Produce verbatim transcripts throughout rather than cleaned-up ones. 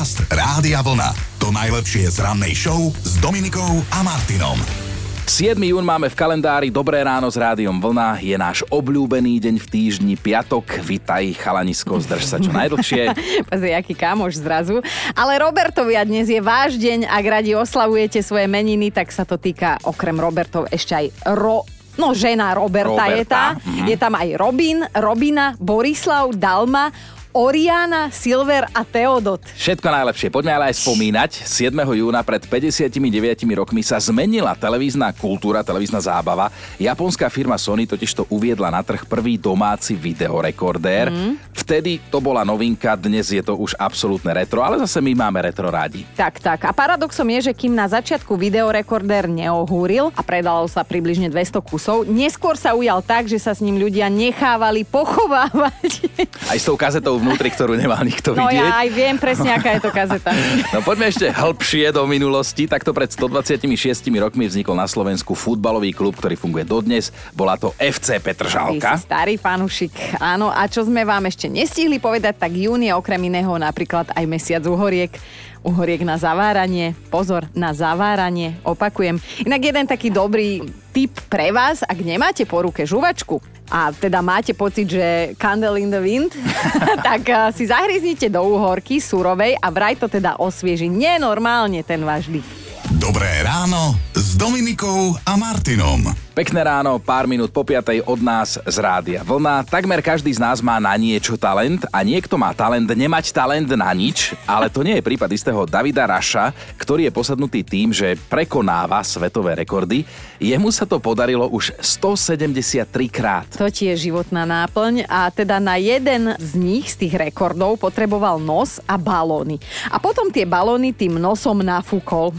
Podcast Rádia Vlna. To najlepšie z rannej show s Dominikou a Martinom. siedmeho júna máme v kalendári. Dobré ráno s Rádiom Vlna. Je náš obľúbený deň v týždni, piatok. Vitaj, chalanisko, zdrž sa čo najdlhšie. Pozri, aký kamoš zrazu. Ale Robertovia, dnes je váš deň. Ak radi oslavujete svoje meniny, tak sa to týka okrem Robertov ešte aj Ro... No, žena Roberta, Roberta. je tá. Mm. Je tam aj Robin, Robina, Borislav, Dalma, Oriana, Silver a Teodot. Všetko najlepšie. Poďme ale aj spomínať. siedmeho júna pred päťdesiatdeväť rokmi sa zmenila televízna kultúra, televízna zábava. Japonská firma Sony totižto uviedla na trh prvý domáci videorekordér. Mm. Vtedy to bola novinka, dnes je to už absolútne retro, ale zase my máme retro rádi. Tak, tak. A paradoxom je, že kým na začiatku videorekordér neohúril a predalo sa približne dvesto kusov, neskôr sa ujal tak, že sa s ním ľudia nechávali pochovávať. Aj s tou kazetou vnútri, ktorú nemal nikto vidieť. No ja aj viem presne, aká je to kazeta. No poďme ešte hĺbšie do minulosti. Takto pred stodvadsaťšesť rokmi vznikol na Slovensku futbalový klub, ktorý funguje dodnes. Bola to ef cé Petržalka. Ty si starý fanúšik. Áno, a čo sme vám ešte nestihli povedať, tak jún je okrem iného napríklad aj mesiac uhoriek. Uhoriek na zaváranie. Pozor, na zaváranie. Opakujem. Inak jeden taký dobrý tip pre vás, ak nemáte po ruke žuvačku a teda máte pocit, že candle in the wind, tak uh, si zahryznite do uhorky surovej a vraj to teda osvieži nenormálne ten váš dých. Dobré ráno s Dominikou a Martinom. Pekné ráno, pár minút po piatej od nás z Rádia Vlna. Takmer každý z nás má na niečo talent a niekto má talent nemať talent na nič, ale to nie je prípad istého Davida Raša, ktorý je posadnutý tým, že prekonáva svetové rekordy. Jemu sa to podarilo už stosedemdesiattri krát. To ti je životná náplň a teda na jeden z nich, z tých rekordov, potreboval nos a balóny. A potom tie balóny tým nosom nafúkol.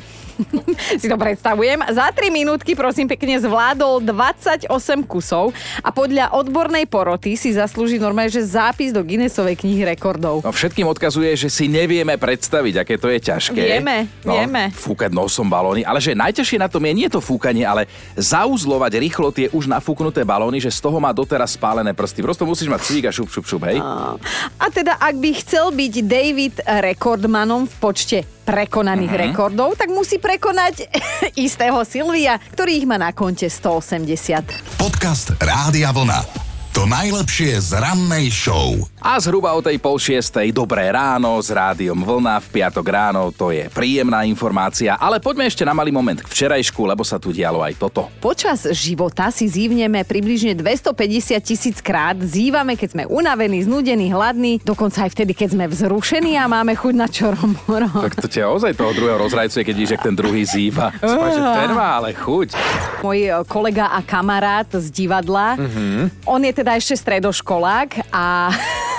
Si to predstavujem. Za tri minútky, prosím pekne, zvládol dvadsaťosem kusov a podľa odbornej poroty si zaslúži normálne, že zápis do Guinnessovej knihy rekordov. No všetkým odkazuje, že si nevieme predstaviť, aké to je ťažké. Vieme, no, vieme. Fúkať nosom balóny, ale že najťažšie na tom je nie to fúkanie, ale zauzlovať rýchlo tie už nafúknuté balóny, že z toho má doteraz spálené prsty. Prosto musíš mať cvík a šup, šup, šup, hej? A, a teda, ak by chcel byť David rekordmanom v počte prekonaných uh-huh. rekordov, tak musí prekonať istého Silvia, ktorý ich má na konte stoosemdesiat. Podcast Rádia Vlna. To najlepšie z rannej show. A zhruba o tej pol šiestej dobré ráno s Rádiom Vlna v piatok ráno, to je príjemná informácia, ale poďme ešte na malý moment k včerajšku, lebo sa tu dialo aj toto. Počas života si zívneme približne dvestopäťdesiat tisíc krát, zívame, keď sme unavení, znudení, hladní, dokonca aj vtedy, keď sme vzrušení a máme chuť na čoromoro. Tak to ťa ozaj toho druhého rozrajcuje, keď vidíš, jak ten druhý zíva. Spáš, že ten má ale chuť. Môj kolega a kamarát z divadla, uh-huh. on je teda ešte stredoškolák a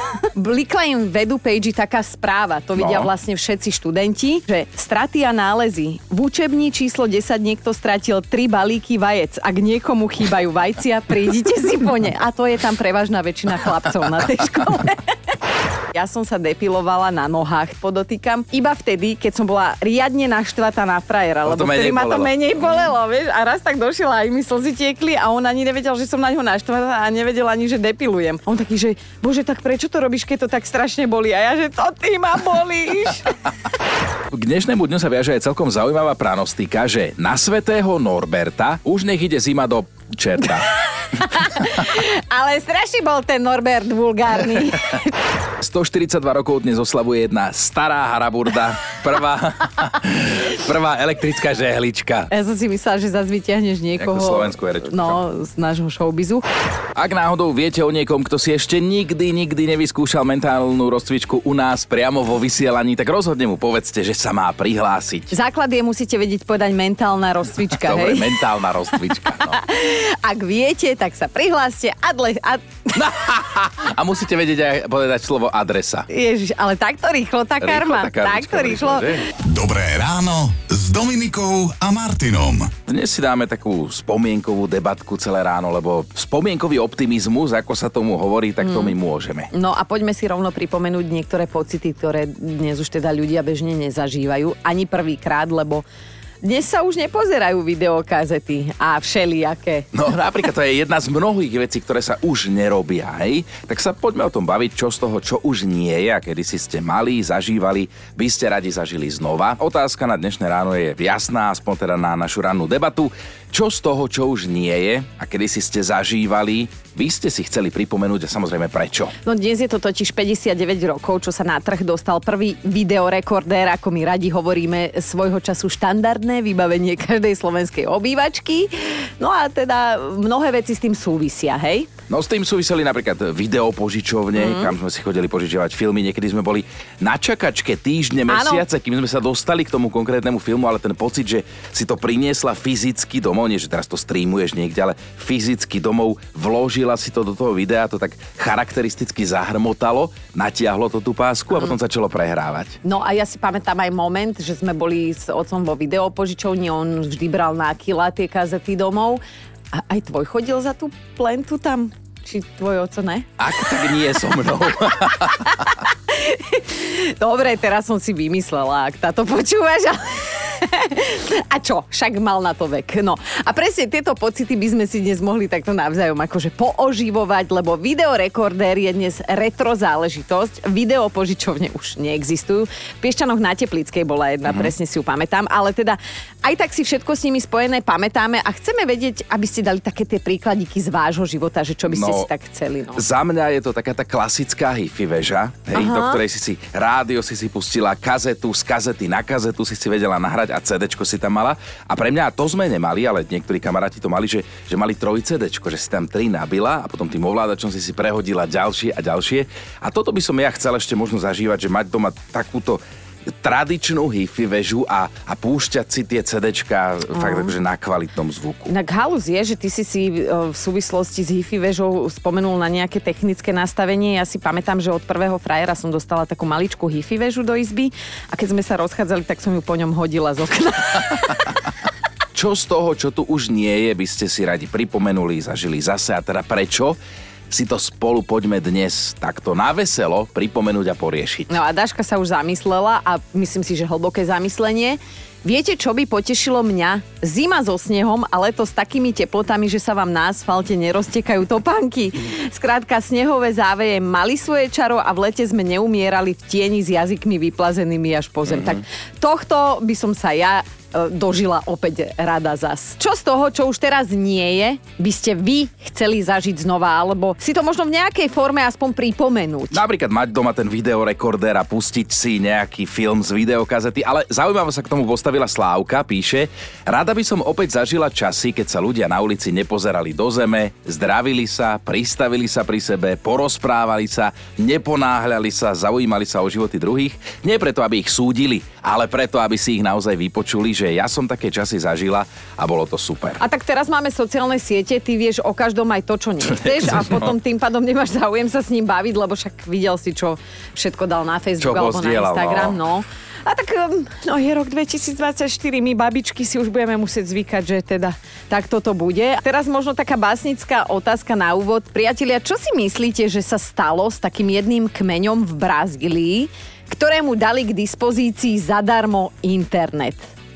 blikla im v EduPage taká správa, to vidia no. vlastne všetci študenti, že straty a nálezy. V učební číslo desať niekto stratil tri balíky vajec. Ak niekomu chýbajú vajcia, prídite si po ne. A to je tam prevažná väčšina chlapcov na tej škole. Ja som sa depilovala na nohách, podotýkam, iba vtedy, keď som bola riadne naštvatá na frajera, lebo vtedy ma to menej bolelo, vieš. A raz tak došiel aj mi slzy tiekli a on ani nevedel, že som na ňo naštvatá a nevedel ani, že depilujem. On taký, že bože, tak prečo to robíš, keď to tak strašne bolí? A ja, že to ty ma bolíš. K dnešnému dňu sa viaže aj celkom zaujímavá pranostika, že na svätého Norberta už nech ide zima do čerta. Ale strašný bol ten Norbert vulgárny. stoštyridsaťdva rokov dnes oslavuje jedna stará haraburda, prvá, prvá elektrická žehlička. Ja som si myslela, že zase vyťahneš niekoho slovenskú herečku. No, z nášho showbizu. Ak náhodou viete o niekom, kto si ešte nikdy, nikdy nevyskúšal mentálnu rozcvičku u nás priamo vo vysielaní, tak rozhodne mu povedzte, že sa má prihlásiť. Základ je, musíte vedieť povedať mentálna rozcvička, hej? Dobre, mentálna rozcvička, no. Ak viete, tak sa prihláste. Adle, ad... A musíte vedieť aj povedať slovo adresa. Ježiš, ale takto rýchlo tá karma. Rýchlo, takto rýchlo. rýchlo Dobré ráno s Dominikou a Martinom. Dnes si dáme takú spomienkovú debatku celé ráno, lebo spomienkový optimizmus, ako sa tomu hovorí, tak to my môžeme. No a poďme si rovno pripomenúť niektoré pocity, ktoré dnes už teda ľudia bežne nezažívajú. Ani prvýkrát, lebo Dnes sa už nepozerajú videokazety a všelijaké. No napríklad to je jedna z mnohých vecí, ktoré sa už nerobia, hej? Tak sa poďme o tom baviť, čo z toho, čo už nie je a kedy si ste mali, zažívali, by ste radi zažili znova. Otázka na dnešné ráno je jasná, aspoň teda na našu rannú debatu. Čo z toho, čo už nie je a kedy si ste zažívali, by ste si chceli pripomenúť a samozrejme prečo? No dnes je to totiž päťdesiatdeväť rokov, čo sa na trh dostal prvý videorekordér, ako my radi hovoríme, svojho času štandardné vybavenie každej slovenskej obývačky. No a teda mnohé veci s tým súvisia, hej? No s tým súviseli napríklad videopožičovne, mm. kam sme si chodili požičiavať filmy. Niekedy sme boli na čakačke týždne, mesiace, ano. Kým sme sa dostali k tomu konkrétnemu filmu, ale ten pocit, že si to priniesla fyzicky domov, nie že teraz to streamuješ niekde, ale fyzicky domov, vložila si to do toho videa, to tak charakteristicky zahrmotalo, natiahlo to tú pásku a potom začalo prehrávať. No a ja si pamätám aj moment, že sme boli s otcom vo videopožičovni, on vždy bral na kila tie kazety domov. A aj tvoj chodil za tú plentu tam? Či tvoj oco ne? Ak tak nie so mnou. Dobre, teraz som si vymyslela, ak táto počúvaš, ale... A čo? Však mal na to vek. No. A presne tieto pocity by sme si dnes mohli takto navzájom akože pooživovať, lebo videorekordér je dnes retro záležitosť. Videopožičovne už neexistujú. V Piešťanoch na Teplickej bola jedna, mm-hmm. presne si ju pamätám, ale teda aj tak si všetko s nimi spojené pamätáme a chceme vedieť, aby ste dali také tie príkladiky z vášho života, že čo by ste no, si tak chceli. No. Za mňa je to taká tá klasická hi-fi väža, hej, do ktorej si si rádio si si pustila, kazetu, z kazety na kazetu si si vedela nahrať a cédečko si tam mala. A pre mňa to sme nemali, ale niektorí kamaráti to mali, že, že mali troj cédečko, že si tam tri nabila a potom tým ovládačom si si prehodila ďalšie a ďalšie. A toto by som ja chcel ešte možno zažívať, že mať doma takúto tradičnú hi-fi väžu a, a púšťať si tie cédečka uh. fakt akože na kvalitnom zvuku. Inak halus je, že ty si si v súvislosti s hi-fi väžou spomenul na nejaké technické nastavenie. Ja si pamätám, že od prvého frajera som dostala takú maličkú hi-fi väžu do izby a keď sme sa rozchádzali, tak som ju po ňom hodila z okna. Čo z toho, čo tu už nie je, by ste si radi pripomenuli, zažili zase a teda prečo? Si to spolu poďme dnes takto na veselo pripomenúť a poriešiť. No a Dáška sa už zamyslela a myslím si, že hlboké zamyslenie. Viete, čo by potešilo mňa? Zima so snehom a leto s takými teplotami, že sa vám na asfalte neroztekajú topánky. Skrátka, snehové záveje mali svoje čaro a v lete sme neumierali v tieni s jazykmi vyplazenými až po zem. Mm-hmm. Tak tohto by som sa ja dožila opäť rada zas. Čo z toho, čo už teraz nie je, by ste vy chceli zažiť znova, alebo si to možno v nejakej forme aspoň pripomenúť? Napríklad mať doma ten videorekordér a pustiť si nejaký film z videokazety, ale zaujímavé sa k tomu postavila Slávka, píše: Rada by som opäť zažila časy, keď sa ľudia na ulici nepozerali do zeme, zdravili sa, pristavili sa pri sebe, porozprávali sa, neponáhľali sa, zaujímali sa o životy druhých, nie preto, aby ich súdili, ale preto, aby si ich naozaj vypočuli, že ja som také časy zažila a bolo to super. A tak teraz máme sociálne siete, ty vieš o každom aj to, čo nechceš a potom tým pádom nemáš záujem sa s ním baviť, lebo však videl si, čo všetko dal na Facebook alebo na Instagram. No. A tak, no je rok dvetisícdvadsaťštyri, my babičky si už budeme musieť zvykať, že teda takto to bude. Teraz možno taká básnická otázka na úvod. Priatelia, čo si myslíte, že sa stalo s takým jedným kmeňom v Brazílii, ktorému dali k dispozícii zadarmo internet?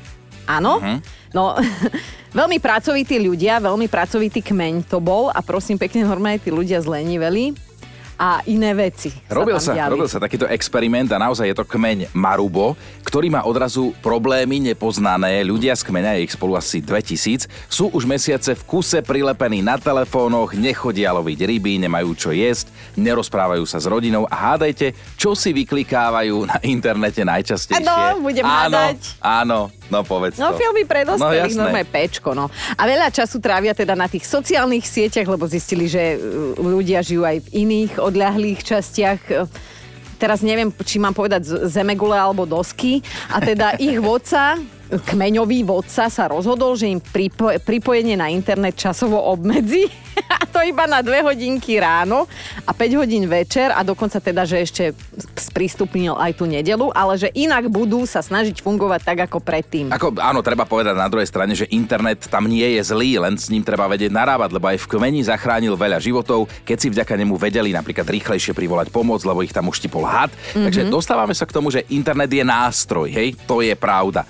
Áno? Uh-huh. No, veľmi pracovití ľudia, veľmi pracovitý kmeň to bol a prosím pekne, normálne tí ľudia zleniveli a iné veci robil sa, sa Robil sa takýto experiment a naozaj je to kmeň Marubo, ktorý má odrazu problémy nepoznané. Ľudia z kmeňa, je ich spolu asi dvetisíc, sú už mesiace v kuse prilepení na telefónoch, nechodia loviť ryby, nemajú čo jesť, nerozprávajú sa s rodinou a hádajte, čo si vyklikávajú na internete najčastejšie. Áno, budem hádať. Áno, no povedz no, to. No filmy pre dospelých, no normálne péčko, no. A veľa času trávia teda na tých sociálnych sieťach, lebo zistili, že ľudia žijú aj v iných odľahlých častiach. Teraz neviem, či mám povedať zemegule alebo dosky. A teda ich vodca, kmeňový vodca sa rozhodol, že im pripo- pripojenie na internet časovo obmedzí. A to iba na dve hodinky ráno a päť hodín večer a dokonca teda, že ešte sprístupnil aj tú nedeľu, ale že inak budú sa snažiť fungovať tak ako predtým. Ako, áno, treba povedať na druhej strane, že internet tam nie je zlý, len s ním treba vedieť narábať, lebo aj v kmeni zachránil veľa životov, keď si vďaka nemu vedeli napríklad rýchlejšie privolať pomoc, lebo ich tam uštipol had. Mm-hmm. Takže dostávame sa k tomu, že internet je nástroj, hej, to je pravda. A potom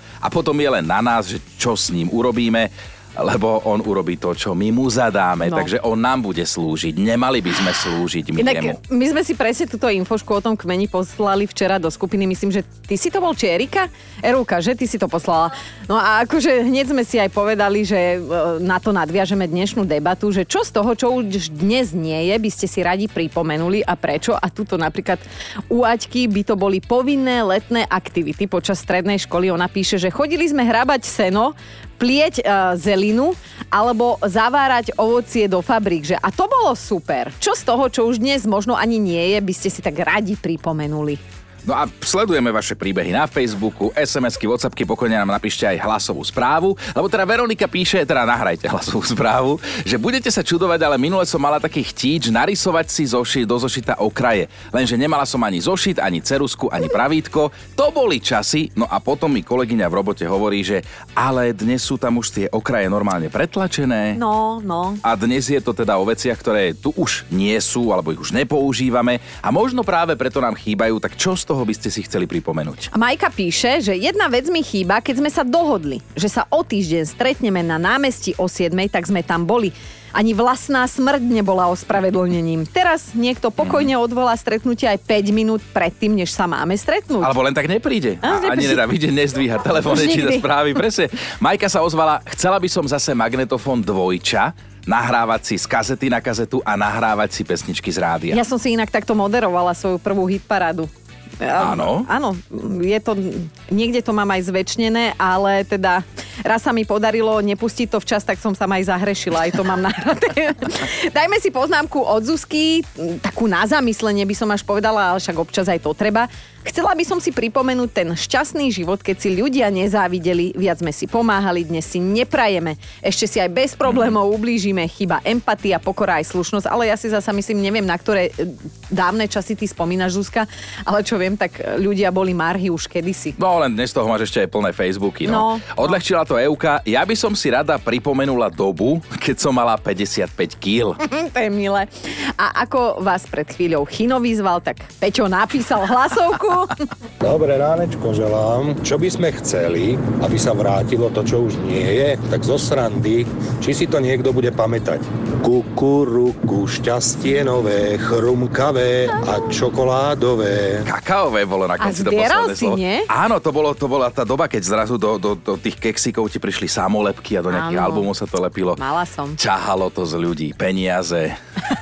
Potom je len na nás, že čo s ním urobíme, lebo on urobí to, čo my mu zadáme, no. Takže on nám bude slúžiť. Nemali by sme slúžiť my Inak, jemu. My sme si presne túto infošku o tom kmeni poslali včera do skupiny. Myslím, že ty si to bol, či Erika? Erika, že ty si to poslala. No a akože hneď sme si aj povedali, že na to nadviažeme dnešnú debatu, že čo z toho, čo už dnes nie je, by ste si radi pripomenuli a prečo. A tuto napríklad u Aťky by to boli povinné letné aktivity počas strednej školy. Ona píše, že chodili sme hrabať seno, plieť uh, zelinu alebo zavárať ovocie do fabrík. Že, a to bolo super. Čo z toho, čo už dnes možno ani nie je, by ste si tak radi pripomenuli? No a sledujeme vaše príbehy na Facebooku, es em esky, WhatsAppky, pokojne nám napíšte aj hlasovú správu, lebo teda Veronika píše, teda nahrajte hlasovú správu, že budete sa čudovať, ale minule som mala taký chtíč narysovať si zoši, do zošita okraje. Lenže nemala som ani zošit, ani ceruzku, ani pravítko. To boli časy, no a potom mi kolegyňa v robote hovorí, že ale dnes sú tam už tie okraje normálne pretlačené. No, no. A dnes je to teda o veciach, ktoré tu už nie sú, alebo ich už nepoužívame a možno práve preto nám chýbajú, tak čo z toho by ste si chceli pripomenúť? A Majka píše, že jedna vec mi chýba, keď sme sa dohodli, že sa o týždeň stretneme na námestí o siedmej, tak sme tam boli. Ani vlastná smrť nebola ospravedlnením. Teraz niekto pokojne odvolá stretnutie aj päť minút predtým, než sa máme stretnúť. Alebo len tak nepríde. A, a ani nedá vidieť, nezdvíha telefón, nečíta správy. Presne. Majka sa ozvala, chcela by som zase magnetofón dvojča, nahrávať si z kazety na kazetu a nahrávať si pesničky z rádia. Ja som si inak takto moderovala svoju prvú hitparádu. Áno? Áno, je to, niekde to mám aj zväčšnené, ale teda raz sa mi podarilo nepustiť to včas, tak som sa aj zahrešila, aj to mám nahraté. Dajme si poznámku od Zuzky, takú na zamyslenie by som až povedala, ale však občas aj to treba. Chcela by som si pripomenúť ten šťastný život, keď si ľudia nezávideli, viac sme si pomáhali, dnes si neprajeme. Ešte si aj bez problémov ublížime, chyba empatia, pokora aj slušnosť, ale ja si zasa myslím, neviem, na ktoré dávne časy ty spomínaš, Zuzka, ale čo viem, tak ľudia boli marhy už kedysi. No len dnes toho máš ešte aj plné Facebooky, no. no Odľahčila to Euka, ja by som si rada pripomenula dobu, keď som mala päťdesiatpäť kíl. To je milé. A ako vás pred chvíľou Chino vyzval, tak Peťo napísal hlasovku. Dobré ránečko želám. Čo by sme chceli, aby sa vrátilo to, čo už nie je, tak zo srandy, či si to niekto bude pamätať. Kukuruku, šťastie nové, chrumkavé a čokoládové. Kakaové bolo na konci to posledné slovo. Nie? Áno, to, bolo, to bola tá doba, keď zrazu do, do, do tých keksikov ti prišli samolepky a do nejakých Áno. albumov sa to lepilo. Mala som. Ťahalo to z ľudí peniaze.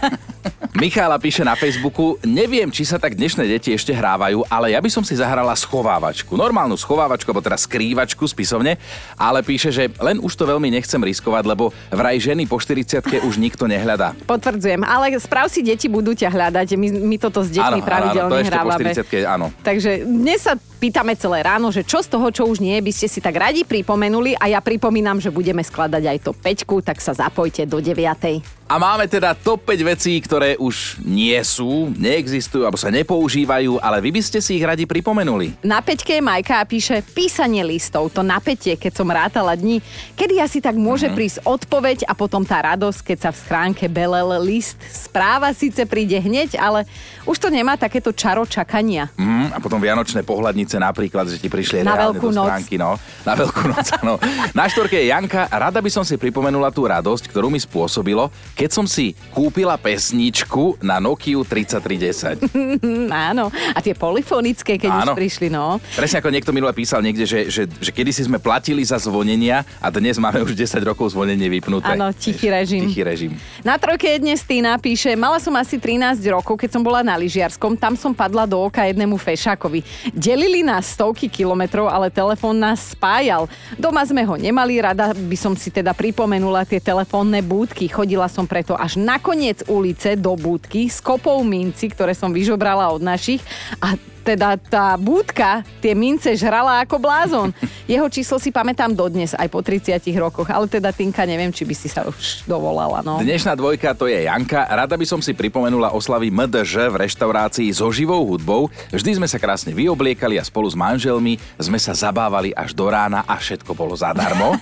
Michála píše na Facebooku, neviem, či sa tak dnešné deti ešte hrávajú, ale ja by som si zahrala schovávačku. Normálnu schovávačku, alebo teda skrývačku spisovne, ale píše, že len už to veľmi nechcem riskovať, lebo vraj ženy po štyridsiatke už nikto nehľadá. Potvrdzujem, ale správ si, deti budú ťa hľadať. My, my toto s deťmi áno, pravidelne áno, to hrávame. Po štyridsiatke, áno. Takže dnes sa pýtame celé ráno, že čo z toho, čo už nie, by ste si tak radi pripomenuli a ja pripomínam, že budeme skladať aj to päťku, tak sa zapojte do deviatej. A máme teda top päť vecí, ktoré už nie sú, neexistujú alebo sa nepoužívajú, ale vy by ste si ich radi pripomenuli. Na päťke Majka píše písanie listov, to napätie, keď som rátala dni, kedy asi tak môže mm-hmm. prísť odpoveď a potom tá radosť, keď sa v schránke belel list. Správa síce príde hneď, ale už to nemá takéto čaro čakania. Mm, a potom vianočné pohľadnice napríklad, že ti prišli na reálne veľkú do schránky. No. Na veľkú noc, no. Na štvorke je Janka, rada by som si pripomenula tú radosť, ktorú mi spôsobilo, keď som si kúpila pesničku na Nokiu tridsaťtri desať. Áno, a tie polifonické, keď Áno. už prišli, no. Presne ako niekto minule písal niekde, že, že, že kedysi sme platili za zvonenia a dnes máme už desať rokov zvonenie vypnuté. Áno, tichý režim. Tichý režim. Na trojke je dnes Týna, píše, mala som asi trinásť rokov, keď som bola na lyžiarskom, tam som padla do oka jednému fešákovi. Delili nás stovky kilometrov, ale telefón nás spájal. Doma sme ho nemali, rada by som si teda pripomenula tie telefónne búdky. Chodila som preto až na koniec ulice do búdky s kopou minci, ktoré som vyžobrala od našich a teda tá búdka tie mince žrala ako blázon. Jeho číslo si pamätám dodnes, aj po tridsiatich rokoch, ale teda Tinka, neviem, či by si sa už dovolala. No. Dnešná dvojka to je Janka. Rada by som si pripomenula oslavy em dé žé v reštaurácii so živou hudbou. Vždy sme sa krásne vyobliekali a spolu s manželmi sme sa zabávali až do rána a všetko bolo zadarmo.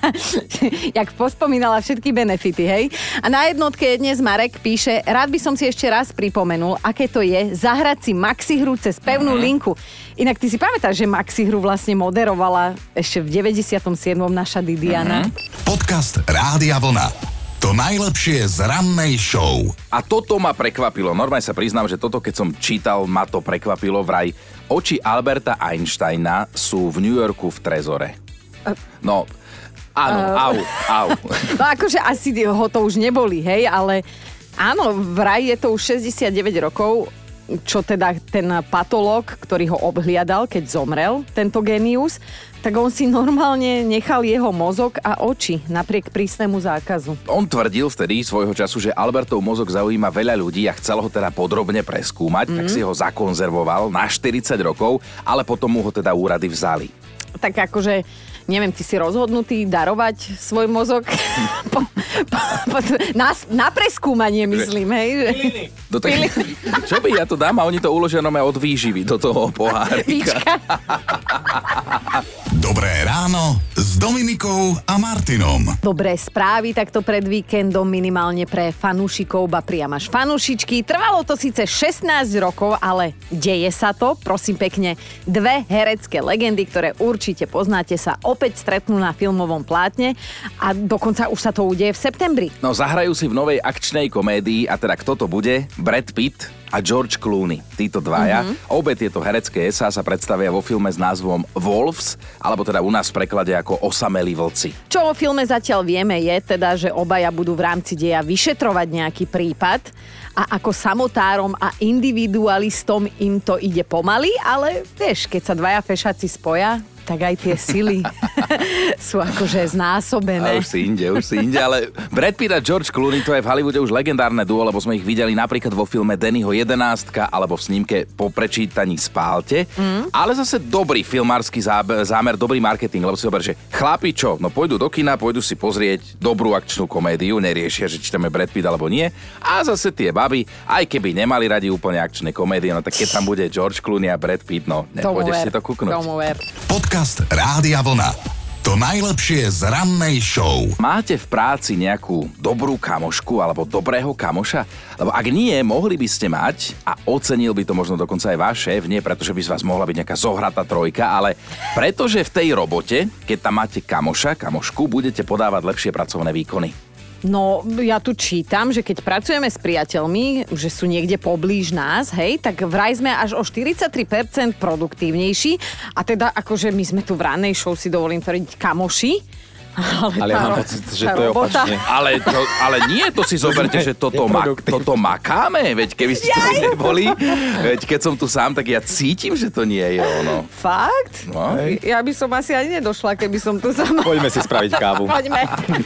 Jak pospomínala všetky benefity, hej? A na jednotke je dnes Marek píše, rád by som si ešte raz pripomenul, aké to je zahrať si maxi hru cez pevnú linku linku. Inak ty si pamätáš, že Maxi hru vlastne moderovala ešte v deväťdesiatom siedmom naša Didiana? Mm-hmm. Podcast Rádia Vlna. To najlepšie z rannej show. A toto ma prekvapilo. Normálne sa priznám, že toto, keď som čítal, ma to prekvapilo. Vraj oči Alberta Einsteina sú v New Yorku v Trezore. No, áno, uh, au, au. No akože asi ho to už neboli, hej, ale áno, vraj je to už šesťdesiatdeväť rokov, čo teda ten patológ, ktorý ho obhliadal, keď zomrel, tento génius, tak on si normálne nechal jeho mozog a oči napriek prísnemu zákazu. On tvrdil vtedy svojho času, že Albertov mozog zaujíma veľa ľudí a chcel ho teda podrobne preskúmať, mm. tak si ho zakonzervoval na štyridsať rokov, ale potom mu ho teda úrady vzali. Tak akože, neviem, ty si rozhodnutý darovať svoj mozog po, po, po, na, na preskúmanie, myslím, hej? Do tak, čo by ja to dám a oni to uložia od výživy do toho pohárika. Dobré ráno s Dominikou a Martinom. Dobré správy takto pred víkendom minimálne pre fanúšikov, ba priam až fanúšičky. Trvalo to síce šestnásť rokov, ale deje sa to. Prosím pekne, dve herecké legendy, ktoré určite poznáte, sa opäť stretnú na filmovom plátne a dokonca už sa to udeje v septembri. No zahrajú si v novej akčnej komédii a teda kto to bude? Brad Pitt a George Clooney. Títo dvaja. Mm-hmm. Obe tieto herecké esá sa predstavia vo filme s názvom Wolves, alebo teda u nás v preklade ako Osamelí vlci. Čo o filme zatiaľ vieme je teda, že obaja budú v rámci deja vyšetrovať nejaký prípad a ako samotárom a individualistom im to ide pomaly, ale vieš, keď sa dvaja fešáci spoja, tak aj tie sily sú akože znásobené. A už si inde, už si inde, ale Brad Pitt a George Clooney, to je v Hollywoode už legendárne duo, lebo sme ich videli napríklad vo filme Dannyho jedenástka alebo v snímke Po prečítaní Spálte. Mm. Ale zase dobrý filmársky zámer, dobrý marketing, lebo si zober, že chlapi čo, no pôjdu do kina, pôjdu si pozrieť dobrú akčnú komédiu, neriešia, že či tam je Brad Pitt alebo nie. A zase tie baby, aj keby nemali radi úplne akčné komédie, no tak keď tam bude George Clooney a Brad Pitt, no nepôjdeš si to kúknuť. Podcast Rádia Vlna. To najlepšie z rannej show. Máte v práci nejakú dobrú kamošku alebo dobrého kamoša? Lebo ak nie, mohli by ste mať a ocenil by to možno dokonca aj váš šéf, nie preto, že by z vás mohla byť nejaká zohratá trojka, ale pretože v tej robote, keď tam máte kamoša, kamošku, budete podávať lepšie pracovné výkony. No, ja tu čítam, že keď pracujeme s priateľmi, že sú niekde poblíž nás, hej, tak vraj sme až o štyridsaťtri percent produktívnejší a teda akože my sme tu v rannej show, si dovolím tvrdiť, kamoši. Ale, ale ja mám pocit, že to je opačne. Ale, to, ale nie, to si zoberte, že toto, ma, toto makáme, veď keby ste to neboli, veď keď som tu sám, tak ja cítim, že to nie je ono. Fakt? No. Ja by som asi ani nedošla, keby som tu sama. Poďme si spraviť kávu. Poďme.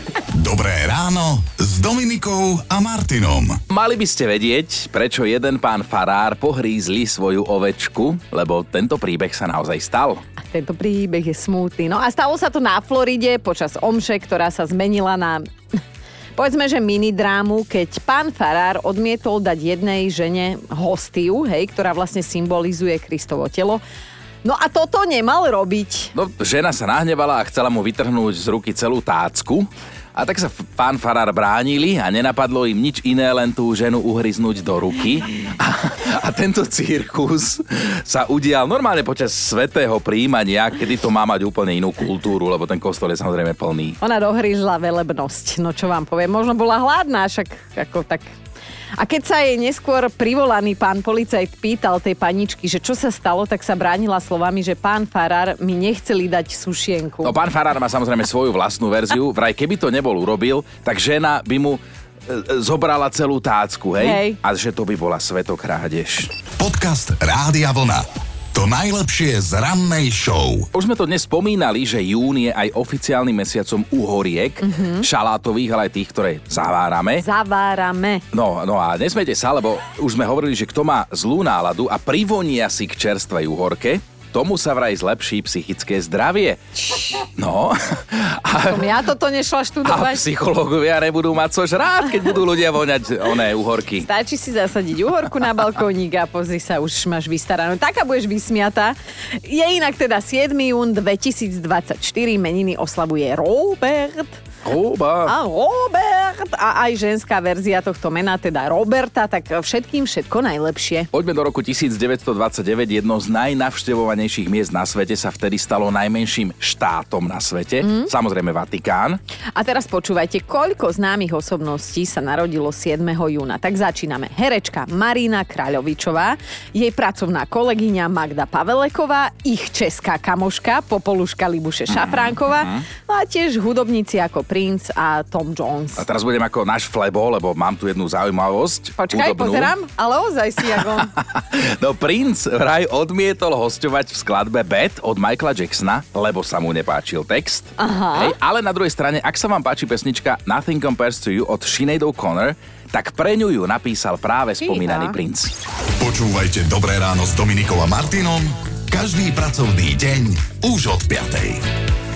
Dobré ráno s Dominikou a Martinom. Mali by ste vedieť, prečo jeden pán farár pohrízli svoju ovečku, lebo tento príbeh sa naozaj stal. A tento príbeh je smutný. No a stalo sa to na Floride počas omše, ktorá sa zmenila na, povedzme, že mini drámu, keď pán farár odmietol dať jednej žene hostiu, hej, ktorá vlastne symbolizuje Kristovo telo. No a toto nemal robiť. No, žena sa nahnevala a chcela mu vytrhnúť z ruky celú tácku. A tak sa pán farár bránili a nenapadlo im nič iné, len tú ženu uhryznúť do ruky. A, a tento cirkus sa udial normálne počas svätého prijímania, kedy to má mať úplne inú kultúru, lebo ten kostol je samozrejme plný. Ona dohryzla velebnosť, no čo vám poviem. Možno bola hladná, však ako tak... A keď sa jej neskôr privolaný pán policajt pýtal tej paničky, že čo sa stalo, tak sa bránila slovami, že pán farár mi nechceli dať sušienku. No pán farár má samozrejme svoju vlastnú verziu. Vraj keby to nebol urobil, tak žena by mu e, zobrala celú tácku, hej? hej? A že to by bola svetokrádež. Podcast Rádia Vlna. To najlepšie z rannej show. Už sme to dnes spomínali, že jún je aj oficiálnym mesiacom uhoriek, mm-hmm. šalátových, ale aj tých, ktoré zavárame. Zavárame. No, no a nesmejte sa, lebo už sme hovorili, že kto má zlú náladu a privonia si k čerstvej uhorke, tomu sa vraj zlepší psychické zdravie. No. A, Som ja toto nešla študovať. A psychológovia nebudú mať co žrát, keď budú ľudia voňať oné uhorky. Stačí si zasadiť uhorku na balkónik a pozri sa, už máš vystaranú. Taká budeš vysmiatá. Je inak teda siedmeho júna dvetisícdvadsaťštyri, meniny oslavuje Robert. Robert. A Robert. A aj ženská verzia tohto mena, teda Roberta, tak všetkým všetko najlepšie. Poďme do roku devätnásťstodvadsaťdeväť. Jedno z najnavštevovanejších miest na svete sa vtedy stalo najmenším štátom na svete. Mm. Samozrejme Vatikán. A teraz počúvajte, koľko známych osobností sa narodilo siedmeho júna. Tak začíname. Herečka Marina Kráľovičová, jej pracovná kolegyňa Magda Paveleková, ich česká kamoška, popoluška Libuše Šafránková, no a tiež hudobníci ako Prince a Tom Jones. A teraz budem ako náš Flebo, lebo mám tu jednu zaujímavosť. Počkaj, hudobnú. Pozerám, ale ozaj si ako... No Prince vraj odmietol hosťovať v skladbe Bad od Michaela Jacksona, lebo sa mu nepáčil text. Aha. Hej, ale na druhej strane, ak sa vám páči pesnička Nothing Compares to You od Sinead O'Connor, tak pre ňu ju napísal práve spomínaný Prince. Počúvajte Dobré ráno s Dominikou a Martinom každý pracovný deň už od piatej.